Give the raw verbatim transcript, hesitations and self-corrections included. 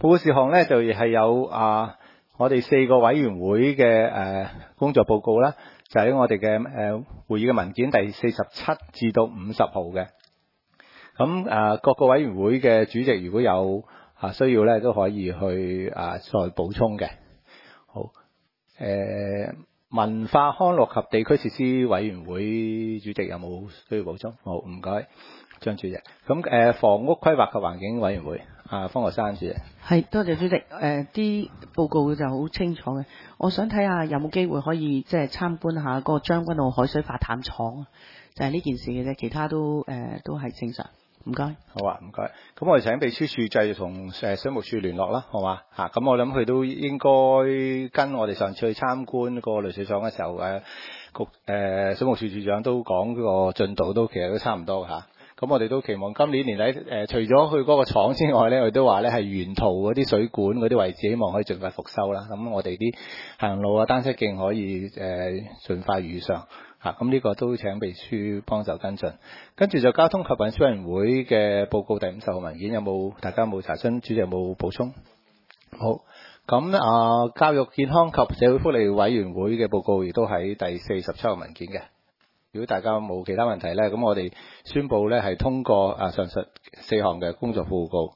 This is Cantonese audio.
報告事項咧就係有啊，我哋四個委員會嘅誒、呃、工作報告啦，就喺我哋嘅誒會議嘅文件第四十七至到五十號嘅。咁誒、呃、各個委員會嘅主席如果有啊需要咧，都可以去啊再補充嘅。好，誒、呃、文化康樂及地區設施委員會主席有冇需要補充？好，唔該，張主席。咁誒、呃、房屋規劃及環境委員會啊，方學珊主席。 係，多謝主席。誒、呃、啲報告就好清楚嘅。我想睇下有冇機會可以即係參觀下嗰個將軍澳海水化淡廠，就係、是、呢件事嘅啫，其他都誒、呃、都係正常。唔該。 好啊，唔該。咁我哋請秘書處繼續同誒水務署聯絡啦，好嘛？嚇，咁我諗佢都應該跟我哋上次去參觀個濾水廠嘅時候，誒局誒水務署署長都講個進度都其實都差唔多嚇。咁我哋都期望今年年底誒、呃，除咗去嗰個廠之外咧，佢都話咧係沿途嗰啲水管嗰啲位置，希望可以盡快復修啦。咁我哋啲行路啊、單車徑可以誒、呃、盡快如常嚇。咁呢個都請秘書幫手跟進。跟住就交通及運輸委員會嘅報告第五十號文件，有冇大家有冇查詢？主席有冇補充？好，咁啊，教育健康及社會福利委員會嘅報告亦都喺第四十七號文件嘅。如果大家冇其他問題咧，咁我哋宣佈咧係通過啊上述四項嘅工作報告。